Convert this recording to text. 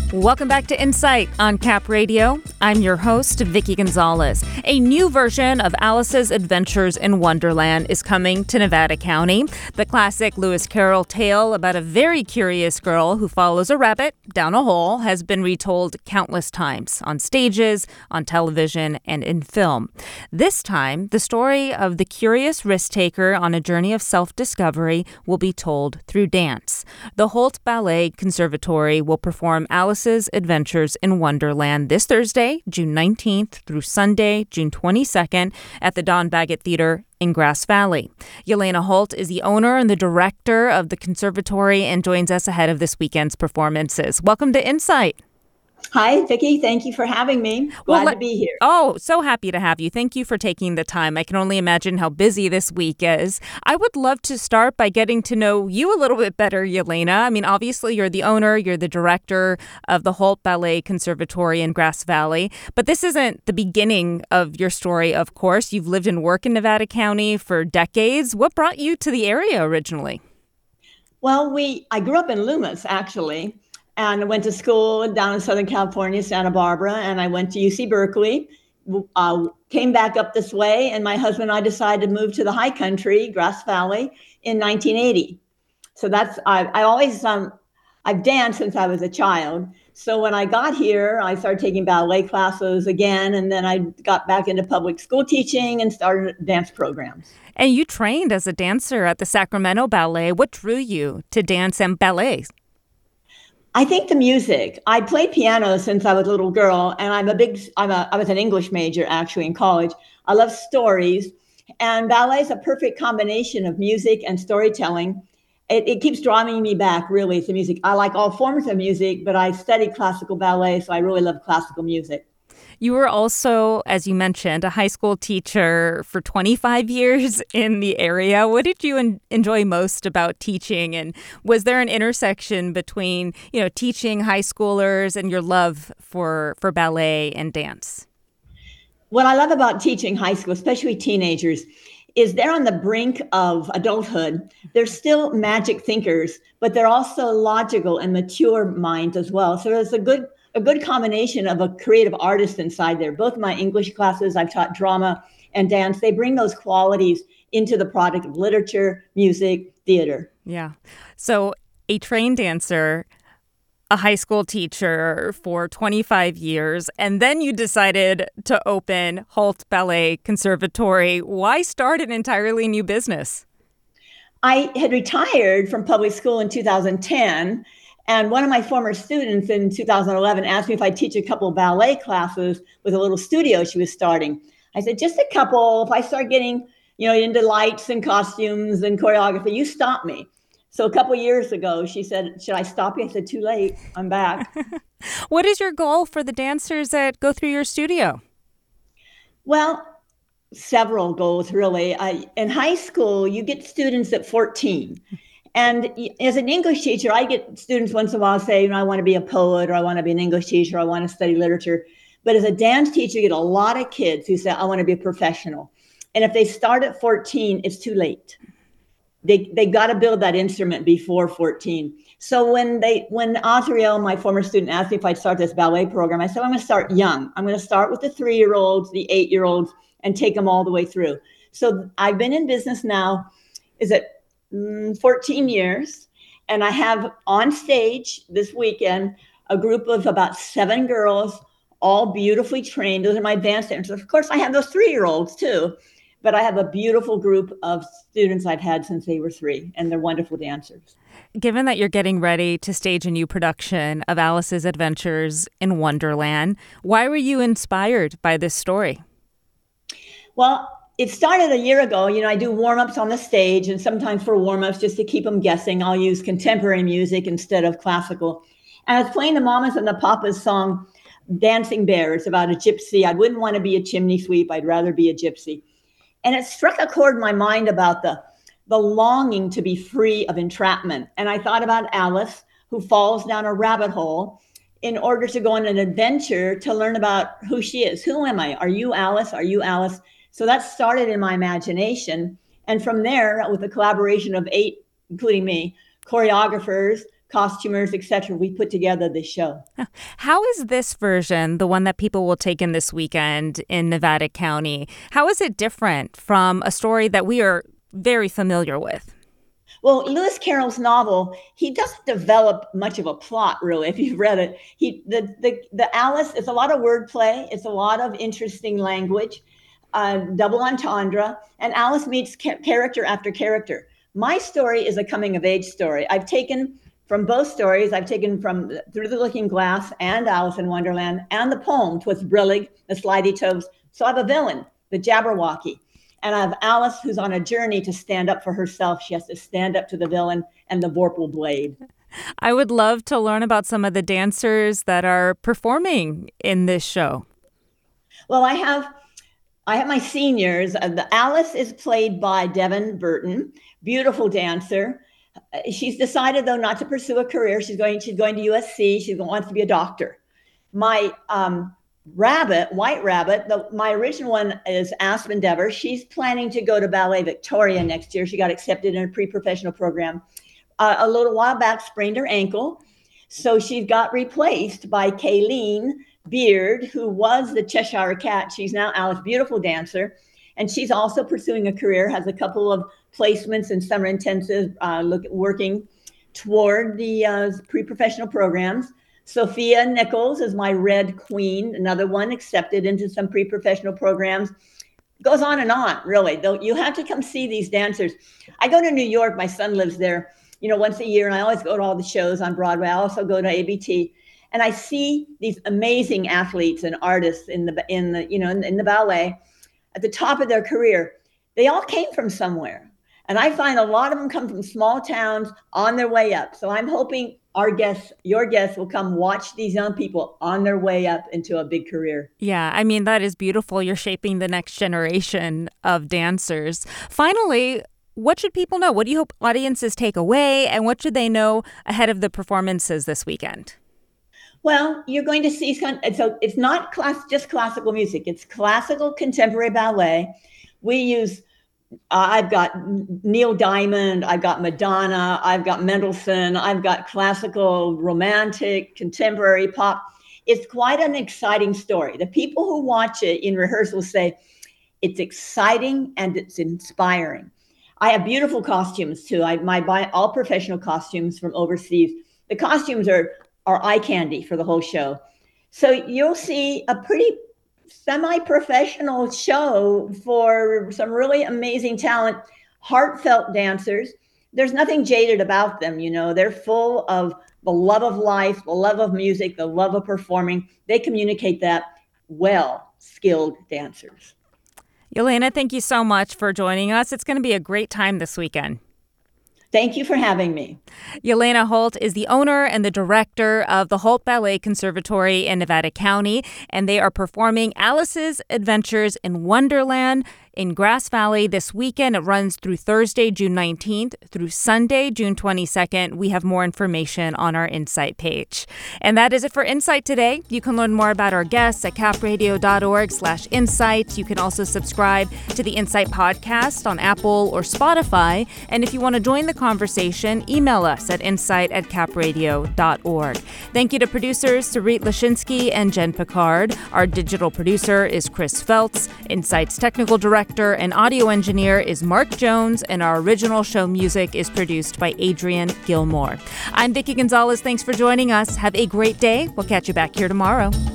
Welcome back to Insight on Cap Radio. I'm your host, Vicki Gonzalez. A new version of Alice's Adventures in Wonderland is coming to Nevada County. The classic Lewis Carroll tale about a very curious girl who follows a rabbit down a hole has been retold countless times on stages, on television, and in film. This time, the story of the curious risk-taker on a journey of self-discovery will be told through dance. The Holt Ballet Conservatory will perform Alice's Adventures in Wonderland this Thursday, June 19th through Sunday, June 22nd at the Don Baggett Theater in Grass Valley. Yelena Holt is the owner and the director of the conservatory and joins us ahead of this weekend's performances. Welcome to Insight. Hi, Vicki. Thank you for having me. Glad to be here. Oh, so happy to have you. Thank you for taking the time. I can only imagine how busy this week is. I would love to start by getting to know you a little bit better, Yelena. I mean, obviously, you're the owner, you're the director of the Holt Ballet Conservatory in Grass Valley. But this isn't the beginning of your story, of course. You've lived and worked in Nevada County for decades. What brought you to the area originally? Well, I grew up in Loomis, actually. And I went to school down in Southern California, Santa Barbara, and I went to UC Berkeley, came back up this way, and my husband and I decided to move to the high country, Grass Valley, in 1980. So I've danced since I was a child. So when I got here, I started taking ballet classes again, and then I got back into public school teaching and started dance programs. And you trained as a dancer at the Sacramento Ballet. What drew you to dance and ballet? I think the music. I played piano since I was a little girl, and I was an English major actually in college. I love stories, and ballet is a perfect combination of music and storytelling. It keeps drawing me back, really, to music. I like all forms of music, but I studied classical ballet, so I really love classical music. You were also, as you mentioned, a high school teacher for 25 years in the area. What did you enjoy most about teaching? And was there an intersection between, teaching high schoolers and your love for ballet and dance? What I love about teaching high school, especially teenagers, is they're on the brink of adulthood. They're still magic thinkers, but they're also logical and mature minds as well. So there's a good combination of a creative artist inside there. Both my English classes, I've taught drama and dance. They bring those qualities into the product of literature, music, theater. Yeah. So a trained dancer, a high school teacher for 25 years, and then you decided to open Holt Ballet Conservatory. Why start an entirely new business? I had retired from public school in 2010. And one of my former students in 2011 asked me if I'd teach a couple of ballet classes with a little studio she was starting. I said, just a couple. If I start getting, into lights and costumes and choreography, you stop me. So a couple of years ago, she said, should I stop you? I said, too late. I'm back. What is your goal for the dancers that go through your studio? Well, several goals, really. In high school, you get students at 14. And as an English teacher, I get students once in a while say, I want to be a poet, or I want to be an English teacher, or I want to study literature. But as a dance teacher, you get a lot of kids who say, I want to be a professional. And if they start at 14, it's too late. They got to build that instrument before 14. So when Azriel, my former student, asked me if I'd start this ballet program, I said, I'm going to start young. I'm going to start with the 3-year-olds, the 8-year-olds, and take them all the way through. So I've been in business now, 14 years, and I have on stage this weekend a group of about 7 girls, all beautifully trained. Those are my advanced dancers. Of course, I have those 3-year-olds too, but I have a beautiful group of students I've had since they were 3, and they're wonderful dancers. Given that you're getting ready to stage a new production of Alice's Adventures in Wonderland, why were you inspired by this story? Well, it started a year ago. I do warm-ups on the stage, and sometimes for warm-ups, just to keep them guessing, I'll use contemporary music instead of classical. And I was playing the Mamas and the Papas song, Dancing Bear. It's about a gypsy. I wouldn't want to be a chimney sweep. I'd rather be a gypsy. And it struck a chord in my mind about the longing to be free of entrapment. And I thought about Alice, who falls down a rabbit hole in order to go on an adventure to learn about who she is. Who am I? Are you Alice? Are you Alice? So that started in my imagination. And from there, with the collaboration of 8, including me, choreographers, costumers, etc. We put together this show. How is this version, the one that people will take in this weekend in Nevada County, how is it different from a story that we are very familiar with? Well, Lewis Carroll's novel, he doesn't develop much of a plot, really, if you've read it. The Alice, it's a lot of wordplay. It's a lot of interesting language, double entendre, and Alice meets character after character. My story is a coming-of-age story. I've taken from both stories. I've taken from Through the Looking Glass and Alice in Wonderland and the poem, Twas Brillig, the Slidey Toves. So I have a villain, the Jabberwocky. And I have Alice, who's on a journey to stand up for herself. She has to stand up to the villain and the Vorpal Blade. I would love to learn about some of the dancers that are performing in this show. Well, I have my seniors. The Alice is played by Devin Burton, beautiful dancer. She's decided, though, not to pursue a career. She's going to USC. She wants to be a doctor. My White Rabbit, my original one is Aspen Dever. She's planning to go to Ballet Victoria next year. She got accepted in a pre-professional program. A little while back, sprained her ankle. So she got replaced by Kayleen Beard, who was the Cheshire Cat. She's now Alice, beautiful dancer. And she's also pursuing a career, has a couple of placements in summer intensive, working toward the pre-professional programs. Sophia Nichols is my Red Queen, another one accepted into some pre-professional programs. Goes on and on, really. Though you have to come see these dancers. I go to New York. My son lives there, once a year, and I always go to all the shows on Broadway. I also go to ABT, and I see these amazing athletes and artists in the ballet at the top of their career. They all came from somewhere, and I find a lot of them come from small towns on their way up. So I'm hoping your guests will come watch these young people on their way up into a big career. Yeah, I mean, that is beautiful. You're shaping the next generation of dancers. Finally, what should people know? What do you hope audiences take away, and what should they know ahead of the performances this weekend? Well, you're going to see, so it's not just classical music. It's classical contemporary ballet. We use I've got Neil Diamond, I've got Madonna, I've got Mendelssohn, I've got classical, romantic, contemporary pop. It's quite an exciting story. The people who watch it in rehearsal say it's exciting and it's inspiring. I have beautiful costumes too. I buy all professional costumes from overseas. The costumes are eye candy for the whole show. So you'll see a pretty semi-professional show for some really amazing talent, heartfelt dancers. There's nothing jaded about them, They're full of the love of life, the love of music, the love of performing. They communicate that well, skilled dancers. Yelena, thank you so much for joining us. It's going to be a great time this weekend. Thank you for having me. Yelena Holt is the owner and the director of the Holt Ballet Conservatory in Nevada County, and they are performing Alice's Adventures in Wonderland in Grass Valley this weekend. It runs through Thursday, June 19th through Sunday, June 22nd. We have more information on our Insight page. And that is it for Insight today. You can learn more about our guests at capradio.org/insight. You can also subscribe to the Insight podcast on Apple or Spotify. And if you want to join the conversation, email us at insight@capradio.org. Thank you to producers Sarit Lashinsky and Jen Picard. Our digital producer is Chris Feltz. Insight's technical director and audio engineer is Mark Jones, and our original show music is produced by Adrian Gilmore. I'm Vicki Gonzalez. Thanks for joining us. Have a great day. We'll catch you back here tomorrow.